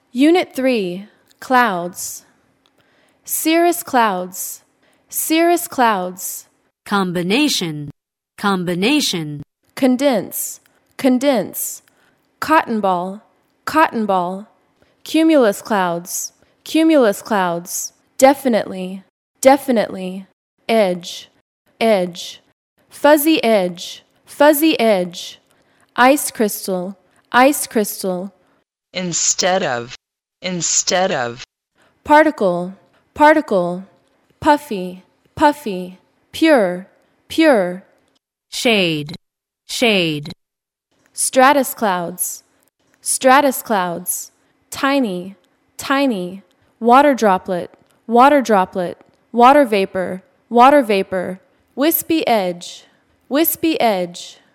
Unit 3, Clouds. Cirrus clouds, cirrus clouds. Combination, combination. Condense, condense. Cotton ball, cotton ball. Cumulus clouds, cumulus clouds. Definitely, definitely. Edge, edge. Fuzzy edge, fuzzy edge. Ice crystal, ice crystal. Instead of, instead of. Particle, particle. Puffy, puffy. Pure, pure. Shade, shade. Stratus clouds, stratus clouds. Tiny, tiny. Water droplet, water droplet. Water vapor, water vapor. Wispy edge, wispy edge.